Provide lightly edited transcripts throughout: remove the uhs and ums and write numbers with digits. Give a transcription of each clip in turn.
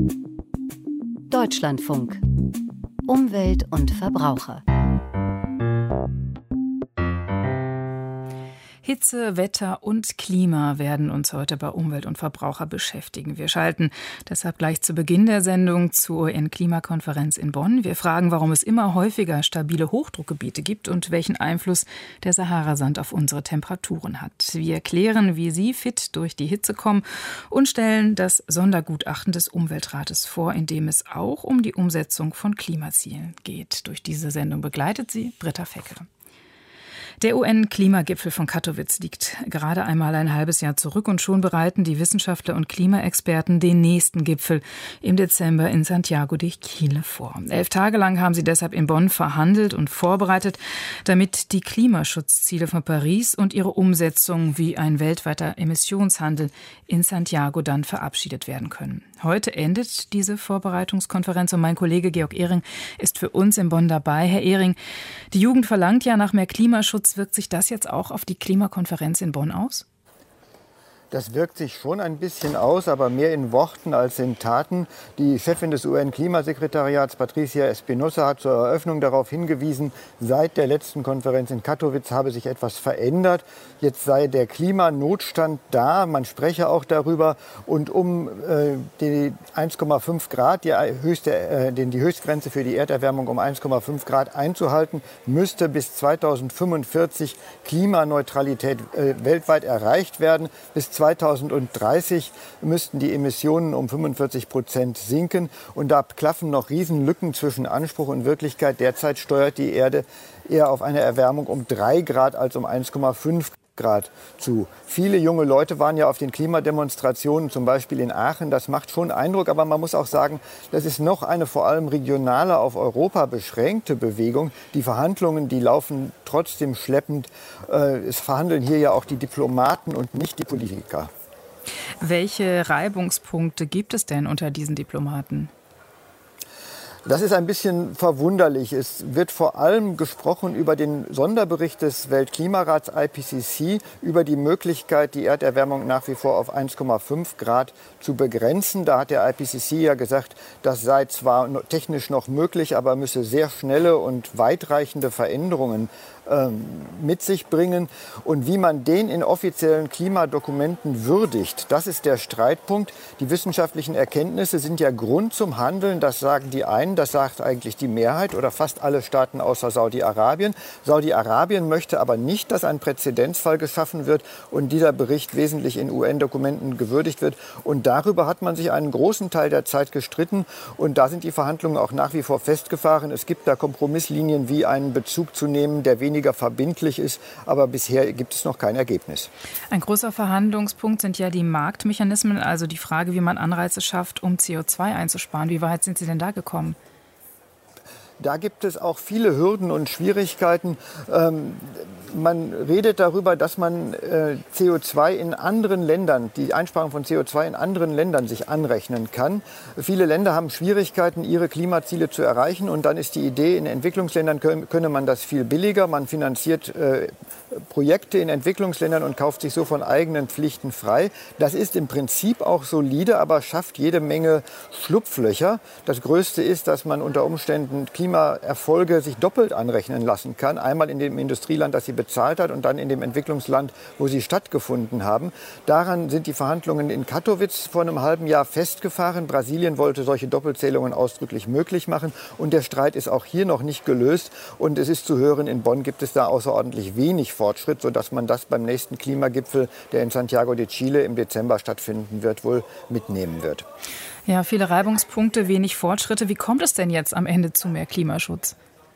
Deutschlandfunk. Umwelt und Verbraucher. Hitze, Wetter und Klima werden uns heute bei Umwelt und Verbraucher beschäftigen. Wir schalten deshalb gleich zu Beginn der Sendung zur UN-Klimakonferenz in Bonn. Wir fragen, warum es immer häufiger stabile Hochdruckgebiete gibt und welchen Einfluss der Saharasand auf unsere Temperaturen hat. Wir erklären, wie Sie fit durch die Hitze kommen und stellen das Sondergutachten des Umweltrates vor, in dem es auch um die Umsetzung von Klimazielen geht. Durch diese Sendung begleitet Sie Britta Fecke. Der UN-Klimagipfel von Katowice liegt gerade einmal ein halbes Jahr zurück und schon bereiten die Wissenschaftler und Klimaexperten den nächsten Gipfel im Dezember in Santiago de Chile vor. 11 Tage lang haben sie deshalb in Bonn verhandelt und vorbereitet, damit die Klimaschutzziele von Paris und ihre Umsetzung wie ein weltweiter Emissionshandel in Santiago dann verabschiedet werden können. Heute endet diese Vorbereitungskonferenz und mein Kollege Georg Ehring ist für uns in Bonn dabei. Herr Ehring, die Jugend verlangt ja nach mehr Klimaschutz. Wirkt sich das jetzt auch auf die Klimakonferenz in Bonn aus? Das wirkt sich schon ein bisschen aus, aber mehr in Worten als in Taten. Die Chefin des UN-Klimasekretariats, Patricia Espinosa, hat zur Eröffnung darauf hingewiesen, seit der letzten Konferenz in Katowice habe sich etwas verändert. Jetzt sei der Klimanotstand da, man spreche auch darüber. Und um die 1,5 Grad, die Höchstgrenze für die Erderwärmung um 1,5 Grad einzuhalten, müsste bis 2045 Klimaneutralität weltweit erreicht werden. Bis 2030 müssten die Emissionen um 45% sinken. Und da klaffen noch Riesenlücken zwischen Anspruch und Wirklichkeit. Derzeit steuert die Erde eher auf eine Erwärmung um 3 Grad als um 1,5 Grad zu. Viele junge Leute waren ja auf den Klimademonstrationen, zum Beispiel in Aachen. Das macht schon Eindruck, aber man muss auch sagen, das ist noch eine vor allem regionale, auf Europa beschränkte Bewegung. Die Verhandlungen, die laufen trotzdem schleppend. Es verhandeln hier ja auch die Diplomaten und nicht die Politiker. Welche Reibungspunkte gibt es denn unter diesen Diplomaten? Das ist ein bisschen verwunderlich. Es wird vor allem gesprochen über den Sonderbericht des Weltklimarats IPCC, über die Möglichkeit, die Erderwärmung nach wie vor auf 1,5 Grad zu begrenzen. Da hat der IPCC ja gesagt, das sei zwar technisch noch möglich, aber müsse sehr schnelle und weitreichende Veränderungen mit sich bringen. Und wie man den in offiziellen Klimadokumenten würdigt, das ist der Streitpunkt. Die wissenschaftlichen Erkenntnisse sind ja Grund zum Handeln. Das sagen die einen, das sagt eigentlich die Mehrheit oder fast alle Staaten außer Saudi-Arabien. Saudi-Arabien möchte aber nicht, dass ein Präzedenzfall geschaffen wird und dieser Bericht wesentlich in UN-Dokumenten gewürdigt wird. Und darüber hat man sich einen großen Teil der Zeit gestritten. Und da sind die Verhandlungen auch nach wie vor festgefahren. Es gibt da Kompromisslinien, wie einen Bezug zu nehmen, der weniger verbindlich ist, aber bisher gibt es noch kein Ergebnis. Ein großer Verhandlungspunkt sind ja die Marktmechanismen, also die Frage, wie man Anreize schafft, um CO2 einzusparen. Wie weit sind Sie denn da gekommen? Da gibt es auch viele Hürden und Schwierigkeiten. Man redet darüber, dass man CO2 in anderen Ländern, die Einsparung von CO2 in anderen Ländern sich anrechnen kann. Viele Länder haben Schwierigkeiten, ihre Klimaziele zu erreichen. Und dann ist die Idee, in Entwicklungsländern könne man das viel billiger. Man finanziert Projekte in Entwicklungsländern und kauft sich so von eigenen Pflichten frei. Das ist im Prinzip auch solide, aber schafft jede Menge Schlupflöcher. Das Größte ist, dass man unter Umständen Klimaerfolge sich doppelt anrechnen lassen kann. Einmal in dem Industrieland, das sie bezahlt hat, und dann in dem Entwicklungsland, wo sie stattgefunden haben. Daran sind die Verhandlungen in Katowice vor einem halben Jahr festgefahren. Brasilien wollte solche Doppelzählungen ausdrücklich möglich machen. Und der Streit ist auch hier noch nicht gelöst. Und es ist zu hören, in Bonn gibt es da außerordentlich wenig Fortschritt, sodass man das beim nächsten Klimagipfel, der in Santiago de Chile im Dezember stattfinden wird, wohl mitnehmen wird. Ja, viele Reibungspunkte, wenig Fortschritte. Wie kommt es denn jetzt am Ende zu mehr Klimaschutz?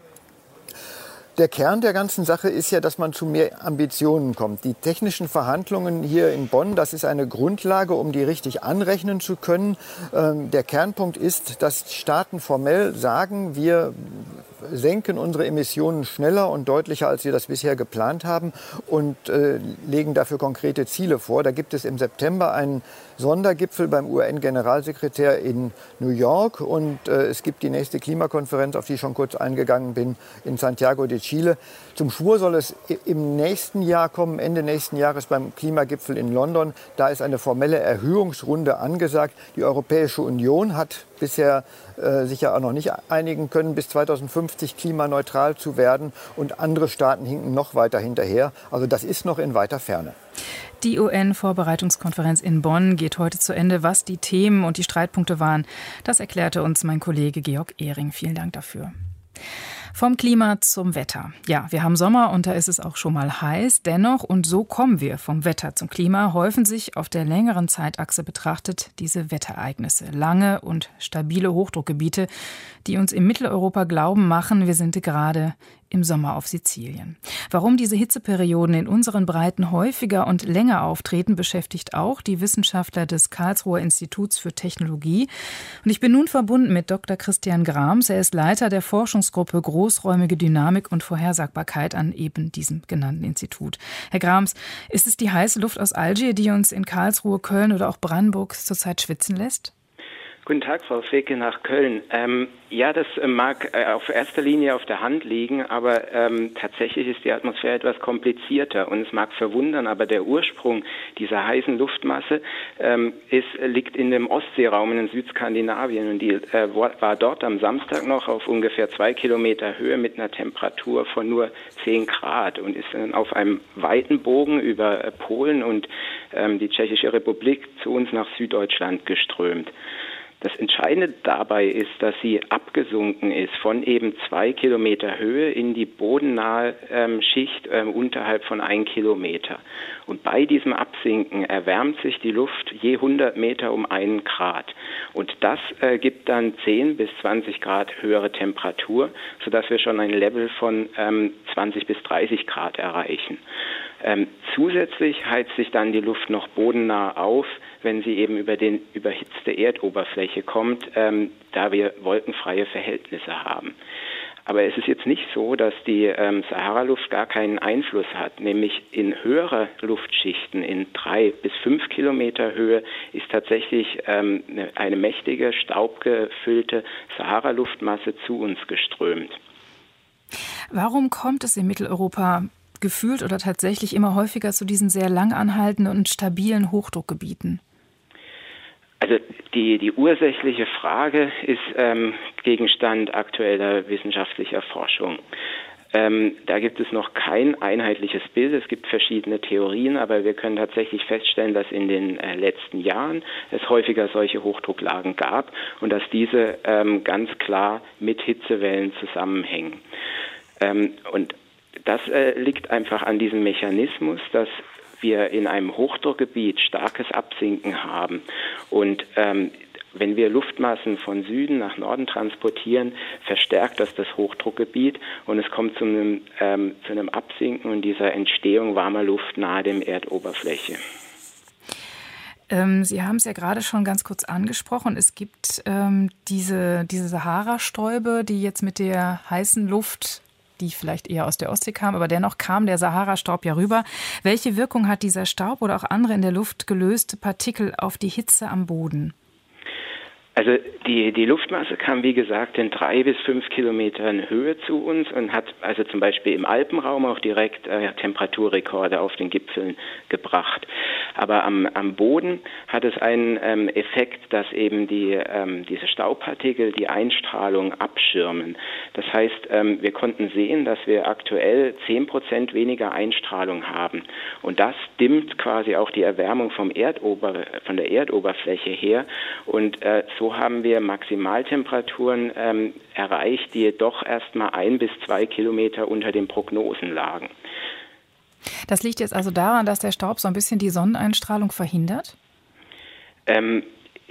Der Kern der ganzen Sache ist ja, dass man zu mehr Ambitionen kommt. Die technischen Verhandlungen hier in Bonn, das ist eine Grundlage, um die richtig anrechnen zu können. Der Kernpunkt ist, dass Staaten formell sagen, wir senken unsere Emissionen schneller und deutlicher, als wir das bisher geplant haben und legen dafür konkrete Ziele vor. Da gibt es im September einen Sondergipfel beim UN-Generalsekretär in New York und es gibt die nächste Klimakonferenz, auf die ich schon kurz eingegangen bin, in Santiago de Chile. Zum Schwur soll es im nächsten Jahr kommen, Ende nächsten Jahres beim Klimagipfel in London. Da ist eine formelle Erhöhungsrunde angesagt. Die Europäische Union hat bisher sich ja auch noch nicht einigen können, bis 2050 klimaneutral zu werden. Und andere Staaten hinken noch weiter hinterher. Also das ist noch in weiter Ferne. Die UN-Vorbereitungskonferenz in Bonn geht heute zu Ende. Was die Themen und die Streitpunkte waren, das erklärte uns mein Kollege Georg Ehring. Vielen Dank dafür. Vom Klima zum Wetter. Ja, wir haben Sommer und da ist es auch schon mal heiß. Dennoch, und so kommen wir vom Wetter zum Klima, häufen sich auf der längeren Zeitachse betrachtet diese Wetterereignisse. Lange und stabile Hochdruckgebiete, die uns in Mitteleuropa glauben machen, wir sind gerade im Sommer auf Sizilien. Warum diese Hitzeperioden in unseren Breiten häufiger und länger auftreten, beschäftigt auch die Wissenschaftler des Karlsruher Instituts für Technologie. Und ich bin nun verbunden mit Dr. Christian Grams. Er ist Leiter der Forschungsgruppe Großräumige Dynamik und Vorhersagbarkeit an eben diesem genannten Institut. Herr Grams, ist es die heiße Luft aus Algier, die uns in Karlsruhe, Köln oder auch Brandenburg zurzeit schwitzen lässt? Guten Tag, Frau Feke nach Köln. Ja, das mag auf erster Linie auf der Hand liegen, aber tatsächlich ist die Atmosphäre etwas komplizierter und es mag verwundern, aber der Ursprung dieser heißen Luftmasse liegt in dem Ostseeraum in Südskandinavien und die war dort am Samstag noch auf ungefähr 2 Kilometer Höhe mit einer Temperatur von nur 10 Grad und ist dann auf einem weiten Bogen über Polen und die Tschechische Republik zu uns nach Süddeutschland geströmt. Das Entscheidende dabei ist, dass sie abgesunken ist von eben 2 Kilometer Höhe in die bodennahe Schicht unterhalb von 1 Kilometer. Und bei diesem Absinken erwärmt sich die Luft je 100 Meter um 1 Grad. Und das gibt dann 10 bis 20 Grad höhere Temperatur, sodass wir schon ein Level von 20 bis 30 Grad erreichen. Zusätzlich heizt sich dann die Luft noch bodennah auf, wenn sie eben über die überhitzte Erdoberfläche kommt, da wir wolkenfreie Verhältnisse haben. Aber es ist jetzt nicht so, dass die Sahara-Luft gar keinen Einfluss hat. Nämlich in höherer Luftschichten, in 3 bis 5 Kilometer Höhe, ist tatsächlich eine mächtige, staubgefüllte Sahara-Luftmasse zu uns geströmt. Warum kommt es in Mitteleuropa gefühlt oder tatsächlich immer häufiger zu diesen sehr lang anhaltenden und stabilen Hochdruckgebieten? Also die ursächliche Frage ist Gegenstand aktueller wissenschaftlicher Forschung. Da gibt es noch kein einheitliches Bild. Es gibt verschiedene Theorien, aber wir können tatsächlich feststellen, dass in den letzten Jahren es häufiger solche Hochdrucklagen gab und dass diese ganz klar mit Hitzewellen zusammenhängen. Und das liegt einfach an diesem Mechanismus, dass wir in einem Hochdruckgebiet starkes Absinken haben. Und wenn wir Luftmassen von Süden nach Norden transportieren, verstärkt das Hochdruckgebiet und es kommt zu einem Absinken und dieser Entstehung warmer Luft nahe der Erdoberfläche. Sie haben es ja gerade schon ganz kurz angesprochen. Es gibt diese Sahara-Stäube, die jetzt mit der heißen Luft, die vielleicht eher aus der Ostsee kam, aber dennoch kam der Sahara-Staub ja rüber. Welche Wirkung hat dieser Staub oder auch andere in der Luft gelöste Partikel auf die Hitze am Boden? Also die Luftmasse kam, wie gesagt, in 3 bis 5 Kilometern Höhe zu uns und hat also zum Beispiel im Alpenraum auch direkt Temperaturrekorde auf den Gipfeln gebracht. Aber am Boden hat es einen Effekt, dass eben diese Staubpartikel die Einstrahlung abschirmen. Das heißt, wir konnten sehen, dass wir aktuell 10% weniger Einstrahlung haben. Und das dimmt quasi auch die Erwärmung von der Erdoberfläche her. Und so haben wir Maximaltemperaturen erreicht, die doch erst mal 1 bis 2 Kilometer unter den Prognosen lagen. Das liegt jetzt also daran, dass der Staub so ein bisschen die Sonneneinstrahlung verhindert?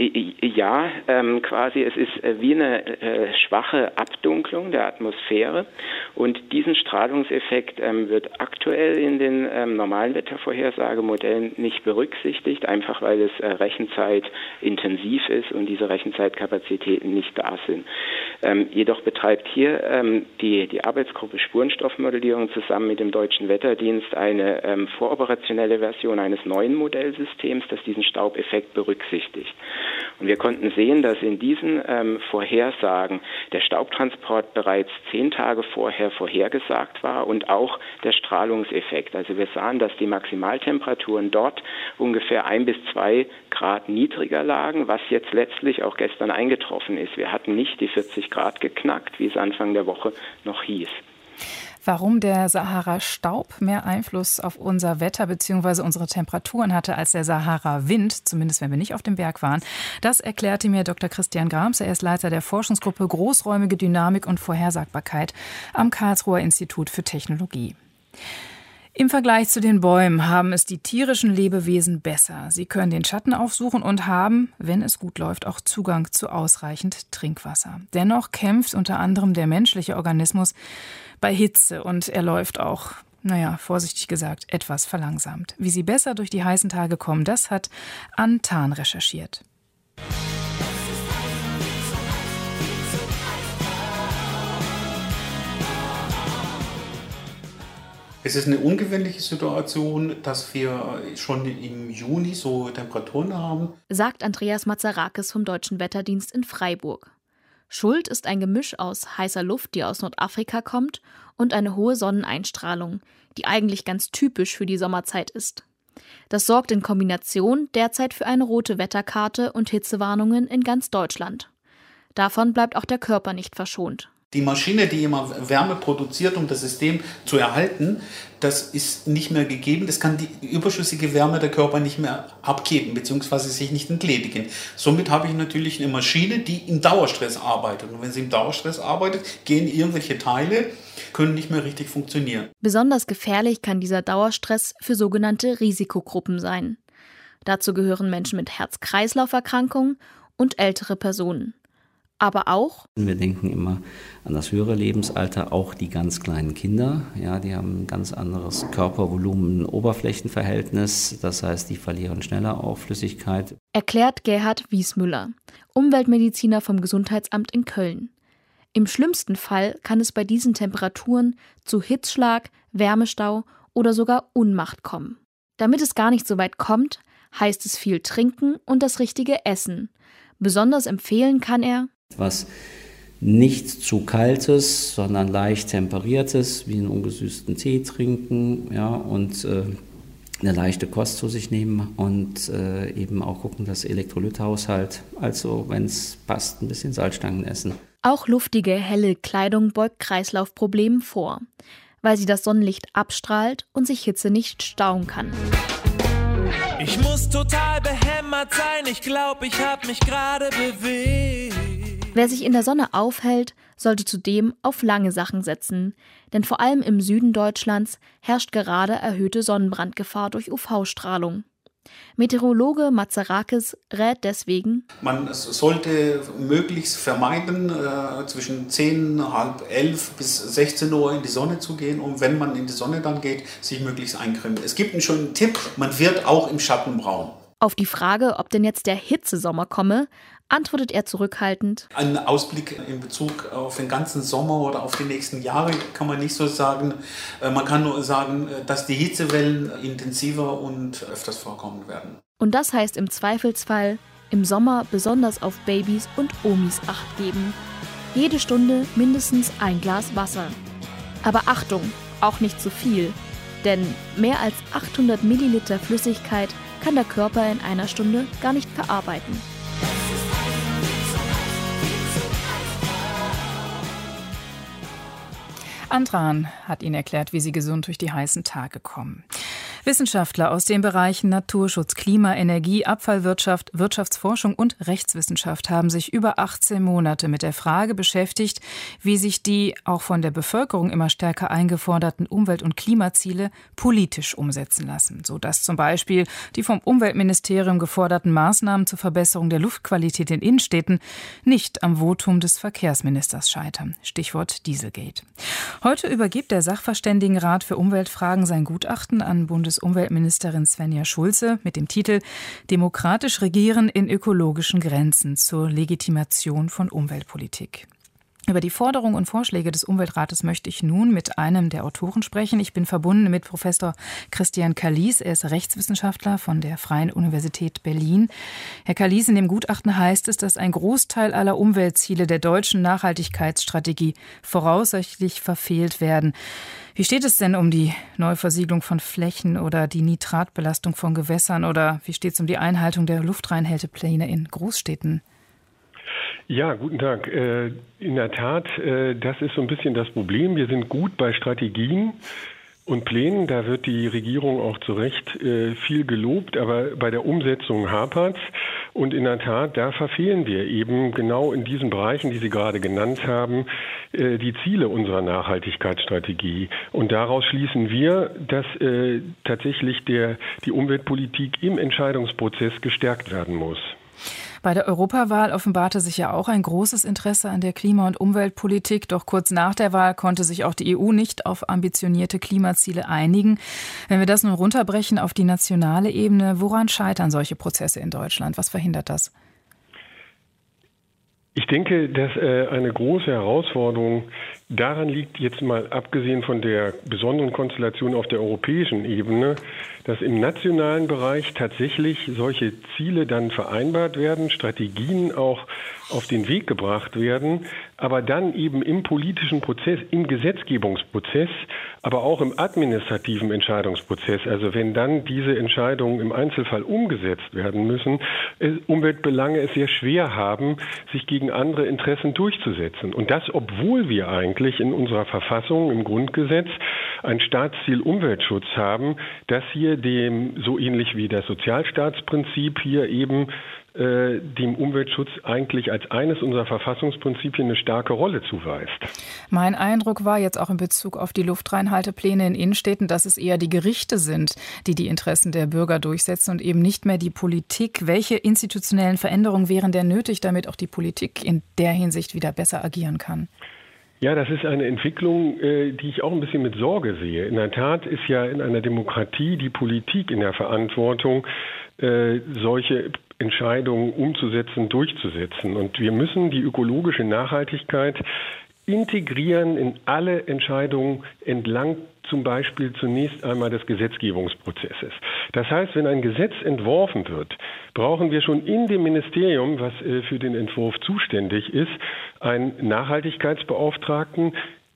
Ja, quasi, es ist wie eine schwache Abdunklung der Atmosphäre und diesen Strahlungseffekt wird aktuell in den normalen Wettervorhersagemodellen nicht berücksichtigt, einfach weil es rechenzeitintensiv ist und diese Rechenzeitkapazitäten nicht da sind. Jedoch betreibt hier die Arbeitsgruppe Spurenstoffmodellierung zusammen mit dem Deutschen Wetterdienst eine voroperationelle Version eines neuen Modellsystems, das diesen Staubeffekt berücksichtigt. Und wir konnten sehen, dass in diesen Vorhersagen der Staubtransport bereits 10 Tage vorher vorhergesagt war und auch der Strahlungseffekt. Also wir sahen, dass die Maximaltemperaturen dort ungefähr 1 bis 2 Grad niedriger lagen, was jetzt letztlich auch gestern eingetroffen ist. Wir hatten nicht die 40 Grad geknackt, wie es Anfang der Woche noch hieß. Warum der Sahara-Staub mehr Einfluss auf unser Wetter bzw. unsere Temperaturen hatte als der Sahara-Wind, zumindest wenn wir nicht auf dem Berg waren, das erklärte mir Dr. Christian Grams. Er ist Leiter der Forschungsgruppe Großräumige Dynamik und Vorhersagbarkeit am Karlsruher Institut für Technologie. Im Vergleich zu den Bäumen haben es die tierischen Lebewesen besser. Sie können den Schatten aufsuchen und haben, wenn es gut läuft, auch Zugang zu ausreichend Trinkwasser. Dennoch kämpft unter anderem der menschliche Organismus bei Hitze und er läuft auch, vorsichtig gesagt, etwas verlangsamt. Wie sie besser durch die heißen Tage kommen, das hat Ann Tahn recherchiert. Es ist eine ungewöhnliche Situation, dass wir schon im Juni so Temperaturen haben, sagt Andreas Mazarakis vom Deutschen Wetterdienst in Freiburg. Schuld ist ein Gemisch aus heißer Luft, die aus Nordafrika kommt, und eine hohe Sonneneinstrahlung, die eigentlich ganz typisch für die Sommerzeit ist. Das sorgt in Kombination derzeit für eine rote Wetterkarte und Hitzewarnungen in ganz Deutschland. Davon bleibt auch der Körper nicht verschont. Die Maschine, die immer Wärme produziert, um das System zu erhalten, das ist nicht mehr gegeben. Das kann die überschüssige Wärme der Körper nicht mehr abgeben bzw. sich nicht entledigen. Somit habe ich natürlich eine Maschine, die im Dauerstress arbeitet. Und wenn sie im Dauerstress arbeitet, gehen irgendwelche Teile, können nicht mehr richtig funktionieren. Besonders gefährlich kann dieser Dauerstress für sogenannte Risikogruppen sein. Dazu gehören Menschen mit Herz-Kreislauf-Erkrankungen und ältere Personen. Aber auch, wir denken immer an das höhere Lebensalter, auch die ganz kleinen Kinder. Ja, die haben ein ganz anderes Körpervolumen-Oberflächenverhältnis. Das heißt, die verlieren schneller auch Flüssigkeit. Erklärt Gerhard Wiesmüller, Umweltmediziner vom Gesundheitsamt in Köln. Im schlimmsten Fall kann es bei diesen Temperaturen zu Hitzschlag, Wärmestau oder sogar Ohnmacht kommen. Damit es gar nicht so weit kommt, heißt es viel trinken und das richtige Essen. Besonders empfehlen kann er was nicht zu kaltes, sondern leicht temperiertes, wie einen ungesüßten Tee trinken, ja, und eine leichte Kost zu sich nehmen und eben auch gucken, dass Elektrolythaushalt, also wenn es passt, ein bisschen Salzstangen essen. Auch luftige, helle Kleidung beugt Kreislaufproblemen vor, weil sie das Sonnenlicht abstrahlt und sich Hitze nicht stauen kann. Ich muss total behämmert sein, ich glaube, ich habe mich gerade bewegt. Wer sich in der Sonne aufhält, sollte zudem auf lange Sachen setzen. Denn vor allem im Süden Deutschlands herrscht gerade erhöhte Sonnenbrandgefahr durch UV-Strahlung. Meteorologe Mazarakis rät deswegen: Man sollte möglichst vermeiden, zwischen 10, halb 11 bis 16 Uhr in die Sonne zu gehen und wenn man in die Sonne dann geht, sich möglichst eincremen. Es gibt einen schönen Tipp, man wird auch im Schatten braun. Auf die Frage, ob denn jetzt der Hitzesommer komme, antwortet er zurückhaltend: Ein Ausblick in Bezug auf den ganzen Sommer oder auf die nächsten Jahre kann man nicht so sagen. Man kann nur sagen, dass die Hitzewellen intensiver und öfters vorkommen werden. Und das heißt im Zweifelsfall im Sommer besonders auf Babys und Omis Acht geben. Jede Stunde mindestens ein Glas Wasser. Aber Achtung, auch nicht zu viel. Denn mehr als 800 Milliliter Flüssigkeit kann der Körper in einer Stunde gar nicht verarbeiten. Ann Tahn hat Ihnen erklärt, wie Sie gesund durch die heißen Tage kommen. Wissenschaftler aus den Bereichen Naturschutz, Klima, Energie, Abfallwirtschaft, Wirtschaftsforschung und Rechtswissenschaft haben sich über 18 Monate mit der Frage beschäftigt, wie sich die auch von der Bevölkerung immer stärker eingeforderten Umwelt- und Klimaziele politisch umsetzen lassen, sodass zum Beispiel die vom Umweltministerium geforderten Maßnahmen zur Verbesserung der Luftqualität in Innenstädten nicht am Votum des Verkehrsministers scheitern. Stichwort Dieselgate. Heute übergibt der Sachverständigenrat für Umweltfragen sein Gutachten an Bundesumweltministerin Svenja Schulze mit dem Titel »Demokratisch regieren in ökologischen Grenzen zur Legitimation von Umweltpolitik«. Über die Forderungen und Vorschläge des Umweltrates möchte ich nun mit einem der Autoren sprechen. Ich bin verbunden mit Professor Christian Kalies. Er ist Rechtswissenschaftler von der Freien Universität Berlin. Herr Kalies, in dem Gutachten heißt es, dass ein Großteil aller Umweltziele der deutschen Nachhaltigkeitsstrategie voraussichtlich verfehlt werden. Wie steht es denn um die Neuversiegelung von Flächen oder die Nitratbelastung von Gewässern oder wie steht es um die Einhaltung der Luftreinhaltepläne in Großstädten? Ja, guten Tag. In der Tat, das ist so ein bisschen das Problem. Wir sind gut bei Strategien und Plänen. Da wird die Regierung auch zu Recht viel gelobt, aber bei der Umsetzung hapert's. Und in der Tat, da verfehlen wir eben genau in diesen Bereichen, die Sie gerade genannt haben, die Ziele unserer Nachhaltigkeitsstrategie. Und daraus schließen wir, dass tatsächlich die Umweltpolitik im Entscheidungsprozess gestärkt werden muss. Bei der Europawahl offenbarte sich ja auch ein großes Interesse an der Klima- und Umweltpolitik. Doch kurz nach der Wahl konnte sich auch die EU nicht auf ambitionierte Klimaziele einigen. Wenn wir das nun runterbrechen auf die nationale Ebene, woran scheitern solche Prozesse in Deutschland? Was verhindert das? Ich denke, dass eine große Herausforderung daran liegt, jetzt mal abgesehen von der besonderen Konstellation auf der europäischen Ebene, dass im nationalen Bereich tatsächlich solche Ziele dann vereinbart werden, Strategien auch auf den Weg gebracht werden, aber dann eben im politischen Prozess, im Gesetzgebungsprozess, aber auch im administrativen Entscheidungsprozess, also wenn dann diese Entscheidungen im Einzelfall umgesetzt werden müssen, Umweltbelange es sehr schwer haben, sich gegen andere Interessen durchzusetzen. Und das, obwohl wir eigentlich in unserer Verfassung, im Grundgesetz, ein Staatsziel Umweltschutz haben, das hier dem, so ähnlich wie das Sozialstaatsprinzip hier eben dem Umweltschutz eigentlich als eines unserer Verfassungsprinzipien eine starke Rolle zuweist. Mein Eindruck war jetzt auch in Bezug auf die Luftreinhaltepläne in Innenstädten, dass es eher die Gerichte sind, die die Interessen der Bürger durchsetzen und eben nicht mehr die Politik. Welche institutionellen Veränderungen wären denn nötig, damit auch die Politik in der Hinsicht wieder besser agieren kann? Ja, das ist eine Entwicklung, die ich auch ein bisschen mit Sorge sehe. In der Tat ist ja in einer Demokratie die Politik in der Verantwortung, solche Entscheidungen umzusetzen, durchzusetzen. Und wir müssen die ökologische Nachhaltigkeit integrieren in alle Entscheidungen entlang zum Beispiel zunächst einmal des Gesetzgebungsprozesses. Das heißt, wenn ein Gesetz entworfen wird, brauchen wir schon in dem Ministerium, was für den Entwurf zuständig ist, einen Nachhaltigkeitsbeauftragten,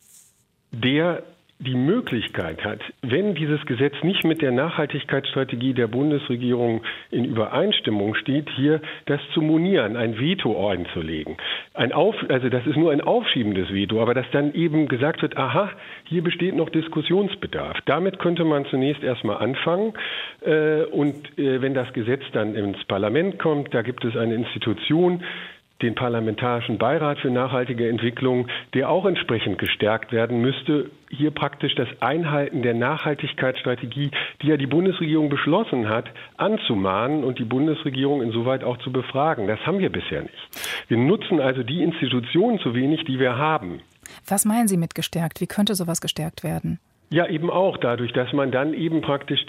der die Möglichkeit hat, wenn dieses Gesetz nicht mit der Nachhaltigkeitsstrategie der Bundesregierung in Übereinstimmung steht, hier das zu monieren, ein Veto einzulegen. Also das ist nur ein aufschiebendes Veto, aber dass dann eben gesagt wird, aha, hier besteht noch Diskussionsbedarf. Damit könnte man zunächst erstmal anfangen und wenn das Gesetz dann ins Parlament kommt, da gibt es eine Institution, den Parlamentarischen Beirat für nachhaltige Entwicklung, der auch entsprechend gestärkt werden müsste, hier praktisch das Einhalten der Nachhaltigkeitsstrategie, die ja die Bundesregierung beschlossen hat, anzumahnen und die Bundesregierung insoweit auch zu befragen. Das haben wir bisher nicht. Wir nutzen also die Institutionen zu wenig, die wir haben. Was meinen Sie mit gestärkt? Wie könnte sowas gestärkt werden? Ja, eben auch dadurch, dass man dann eben praktisch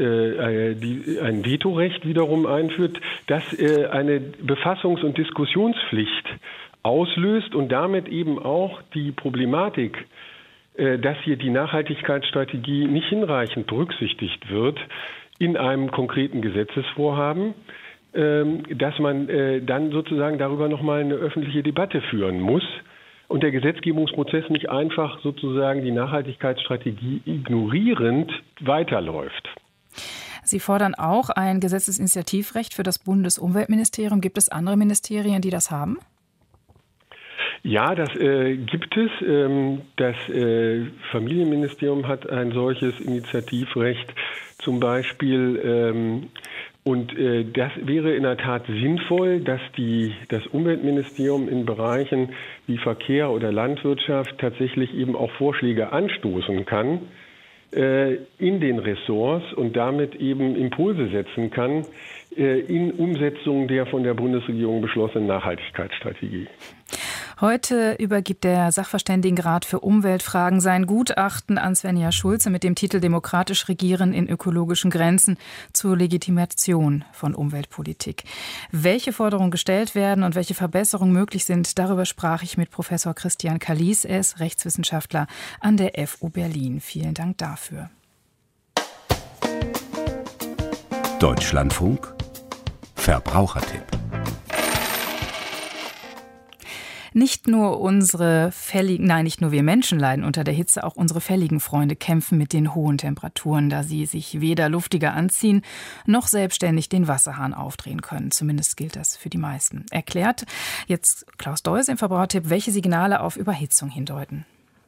ein Vetorecht wiederum einführt, das eine Befassungs- und Diskussionspflicht auslöst und damit eben auch die Problematik, dass hier die Nachhaltigkeitsstrategie nicht hinreichend berücksichtigt wird in einem konkreten Gesetzesvorhaben, dass man dann sozusagen darüber nochmal eine öffentliche Debatte führen muss. Und der Gesetzgebungsprozess nicht einfach sozusagen die Nachhaltigkeitsstrategie ignorierend weiterläuft. Sie fordern auch ein Gesetzesinitiativrecht für das Bundesumweltministerium. Gibt es andere Ministerien, die das haben? Ja, das gibt es. Das Familienministerium hat ein solches Initiativrecht zum Beispiel. Und das wäre in der Tat sinnvoll, dass das Umweltministerium in Bereichen wie Verkehr oder Landwirtschaft tatsächlich eben auch Vorschläge anstoßen kann in den Ressorts und damit eben Impulse setzen kann in Umsetzung der von der Bundesregierung beschlossenen Nachhaltigkeitsstrategie. Heute übergibt der Sachverständigenrat für Umweltfragen sein Gutachten an Svenja Schulze mit dem Titel Demokratisch Regieren in ökologischen Grenzen zur Legitimation von Umweltpolitik. Welche Forderungen gestellt werden und welche Verbesserungen möglich sind, darüber sprach ich mit Professor Christian Kalies. Er ist Rechtswissenschaftler an der FU Berlin. Vielen Dank dafür. Deutschlandfunk Verbrauchertipp. Nicht nur nicht nur wir Menschen leiden unter der Hitze, auch unsere fälligen Freunde kämpfen mit den hohen Temperaturen, da sie sich weder luftiger anziehen, noch selbstständig den Wasserhahn aufdrehen können. Zumindest gilt das für die meisten. Erklärt jetzt Klaus Deuse im Verbrauchertipp, welche Signale auf Überhitzung hindeuten.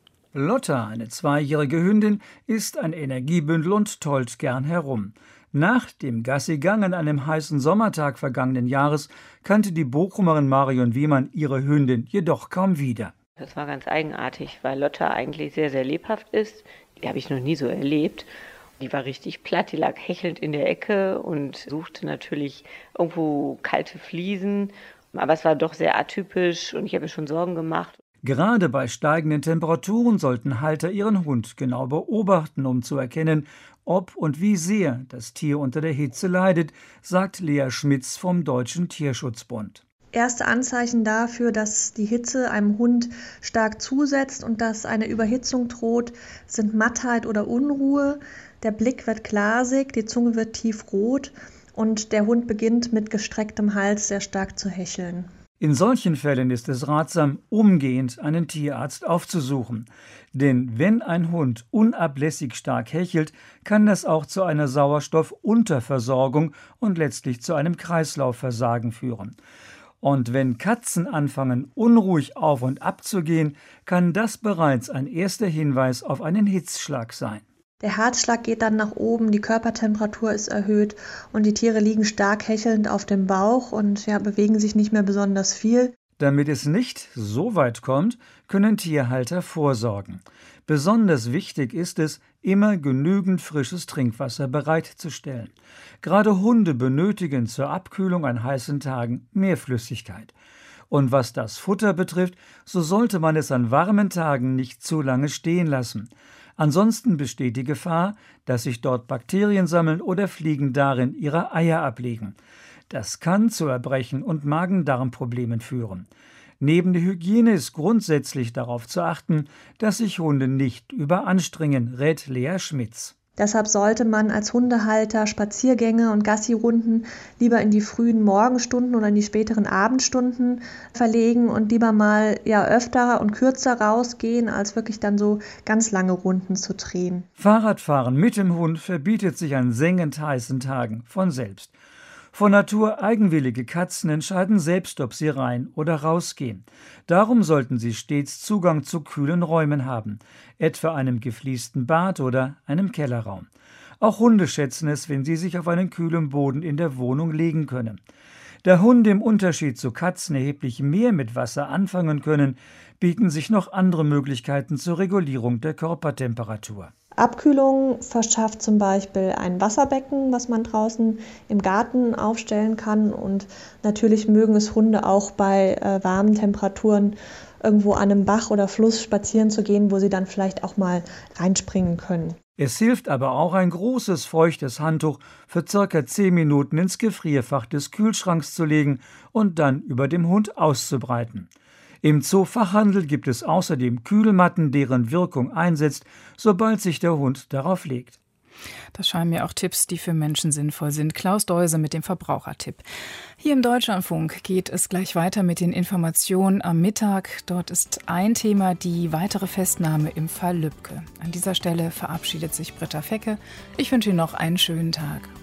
Lotta, eine 2-jährige Hündin, ist ein Energiebündel und tollt gern herum. Nach dem Gassigang an einem heißen Sommertag vergangenen Jahres kannte die Bochumerin Marion Wiemann ihre Hündin jedoch kaum wieder. Das war ganz eigenartig, weil Lotta eigentlich sehr, sehr lebhaft ist. Die habe ich noch nie so erlebt. Die war richtig platt, die lag hechelnd in der Ecke und suchte natürlich irgendwo kalte Fliesen. Aber es war doch sehr atypisch und ich habe mir schon Sorgen gemacht. Gerade bei steigenden Temperaturen sollten Halter ihren Hund genau beobachten, um zu erkennen, ob und wie sehr das Tier unter der Hitze leidet, sagt Lea Schmitz vom Deutschen Tierschutzbund. Erste Anzeichen dafür, dass die Hitze einem Hund stark zusetzt und dass eine Überhitzung droht, sind Mattheit oder Unruhe. Der Blick wird glasig, die Zunge wird tiefrot und der Hund beginnt mit gestrecktem Hals sehr stark zu hecheln. In solchen Fällen ist es ratsam, umgehend einen Tierarzt aufzusuchen. Denn wenn ein Hund unablässig stark hechelt, kann das auch zu einer Sauerstoffunterversorgung und letztlich zu einem Kreislaufversagen führen. Und wenn Katzen anfangen, unruhig auf und ab zu gehen, kann das bereits ein erster Hinweis auf einen Hitzschlag sein. Der Herzschlag geht dann nach oben, die Körpertemperatur ist erhöht und die Tiere liegen stark hechelnd auf dem Bauch und bewegen sich nicht mehr besonders viel. Damit es nicht so weit kommt, können Tierhalter vorsorgen. Besonders wichtig ist es, immer genügend frisches Trinkwasser bereitzustellen. Gerade Hunde benötigen zur Abkühlung an heißen Tagen mehr Flüssigkeit. Und was das Futter betrifft, so sollte man es an warmen Tagen nicht zu lange stehen lassen. Ansonsten besteht die Gefahr, dass sich dort Bakterien sammeln oder Fliegen darin ihre Eier ablegen. Das kann zu Erbrechen und Magen-Darm-Problemen führen. Neben der Hygiene ist grundsätzlich darauf zu achten, dass sich Hunde nicht überanstrengen, rät Lea Schmitz. Deshalb sollte man als Hundehalter Spaziergänge und Gassirunden lieber in die frühen Morgenstunden oder in die späteren Abendstunden verlegen und lieber mal öfter und kürzer rausgehen, als wirklich dann so ganz lange Runden zu drehen. Fahrradfahren mit dem Hund verbietet sich an sengend heißen Tagen von selbst. Von Natur eigenwillige Katzen entscheiden selbst, ob sie rein oder rausgehen. Darum sollten sie stets Zugang zu kühlen Räumen haben, etwa einem gefliesten Bad oder einem Kellerraum. Auch Hunde schätzen es, wenn sie sich auf einen kühlen Boden in der Wohnung legen können. Da Hunde im Unterschied zu Katzen erheblich mehr mit Wasser anfangen können, bieten sich noch andere Möglichkeiten zur Regulierung der Körpertemperatur. Abkühlung verschafft zum Beispiel ein Wasserbecken, was man draußen im Garten aufstellen kann. Und natürlich mögen es Hunde auch bei warmen Temperaturen irgendwo an einem Bach oder Fluss spazieren zu gehen, wo sie dann vielleicht auch mal reinspringen können. Es hilft aber auch, ein großes, feuchtes Handtuch für ca. 10 Minuten ins Gefrierfach des Kühlschranks zu legen und dann über dem Hund auszubreiten. Im Zoofachhandel gibt es außerdem Kühlmatten, deren Wirkung einsetzt, sobald sich der Hund darauf legt. Das scheinen mir auch Tipps, die für Menschen sinnvoll sind. Klaus Deuse mit dem Verbrauchertipp. Hier im Deutschlandfunk geht es gleich weiter mit den Informationen am Mittag. Dort ist ein Thema die weitere Festnahme im Fall Lübcke. An dieser Stelle verabschiedet sich Britta Fecke. Ich wünsche Ihnen noch einen schönen Tag.